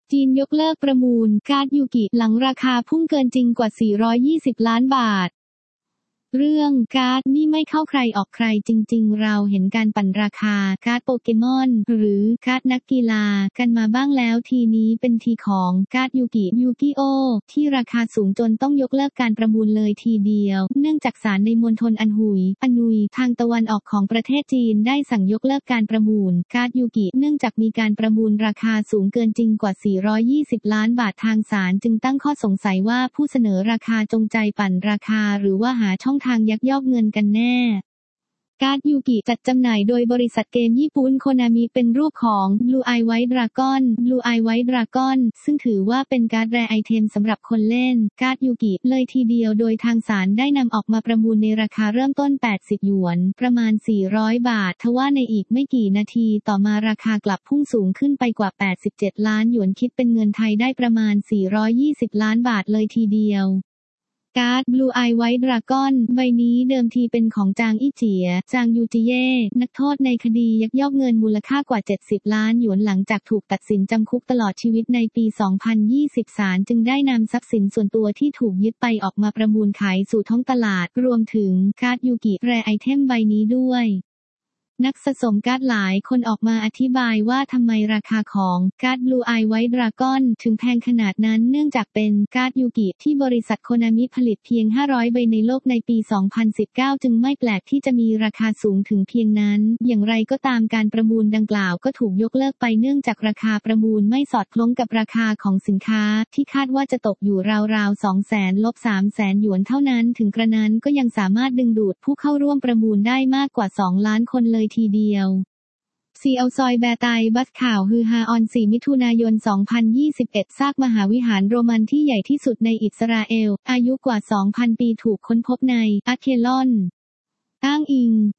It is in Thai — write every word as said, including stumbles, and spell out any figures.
จีนยกเลิกประมูลก๊าซยูกิหลังราคาพุ่งเกินจริงกว่าสี่ร้อยยี่สิบล้านบาทเรื่องการ์ดนี่ไม่เข้าใครออกใครจริงๆเราเห็นการปั่นราคาการ์ดโปเกมอนหรือการ์ดนักกีฬากันมาบ้างแล้วทีนี้เป็นทีของการ์ดยูกิยูกิโอที่ราคาสูงจนต้องยกเลิกการประมูลเลยทีเดียวเนื่องจากศาลในมณฑลอันหุยอันนุยทางตะวันออกของประเทศจีนได้สั่งยกเลิกการประมูลการ์ดยูกิเนื่องจากมีการประมูลราคาสูงเกินจริงกว่าสี่ร้อยยี่สิบล้านบาททางศาลจึงตั้งข้อสงสัยว่าผู้เสนอราคาจงใจปั่นราคาหรือว่าหาช่องทางยักยอกเงินกันแน่การ์ดยูกิจัดจำหน่ายโดยบริษัทเกมญี่ปุ่นโคนามิเป็นรูปของ Blue Eye White Dragon Blue Eye White Dragon ซึ่งถือว่าเป็นการ์ดแรร์ไอเทมสำหรับคนเล่นการ์ดยูกิเลยทีเดียวโดยทางศาลได้นำออกมาประมูลในราคาเริ่มต้นแปดสิบหยวนประมาณสี่ร้อยบาททว่าในอีกไม่กี่นาทีต่อมาราคากลับพุ่งสูงขึ้นไปกว่าแปดสิบเจ็ดล้านหยวนคิดเป็นเงินไทยได้ประมาณสี่ร้อยยี่สิบล้านบาทเลยทีเดียวการ์ด Blue Eye White Dragon ใบนี้เดิมทีเป็นของจางอี้เจียจางยูจิเย่นักโทษในคดียักยอกเงินมูลค่ากว่าเจ็ดสิบล้านหยวนหลังจากถูกตัดสินจำคุกตลอดชีวิตในปีสองพันยี่สิบศาลจึงได้นำทรัพย์สินส่วนตัวที่ถูกยึดไปออกมาประมูลขายสู่ท้องตลาดรวมถึงการ์ดยูกิแรร์ไอเทมใบนี้ด้วยนักสะสมการ์ดหลายคนออกมาอธิบายว่าทำไมราคาของการ์ด Blue Eye White Dragon ถึงแพงขนาดนั้นเนื่องจากเป็นการ์ดยูกิที่บริษัทโคนามิผลิตเพียงห้าร้อยใบในโลกในปีสองพันสิบเก้าจึงไม่แปลกที่จะมีราคาสูงถึงเพียงนั้นอย่างไรก็ตามการประมูลดังกล่าวก็ถูกยกเลิกไปเนื่องจากราคาประมูลไม่สอดคล้องกับราคาของสินค้าที่คาดว่าจะตกอยู่ราวๆ สองแสน สามแสนหยวนเท่านั้นถึงกระนั้นก็ยังสามารถดึงดูดผู้เข้าร่วมประมูลได้มากกว่าสองล้านคนเลยทีเดียวซีเอาซอยแบร์ไตบัสข่าวฮือฮาออนสี่มิถุนายนสองพันยี่สิบเอ็ดซากมหาวิหารโรมันที่ใหญ่ที่สุดในอิสราเอลอายุกว่า สองพัน ปีถูกค้นพบในอาเคลอนอ้างอิง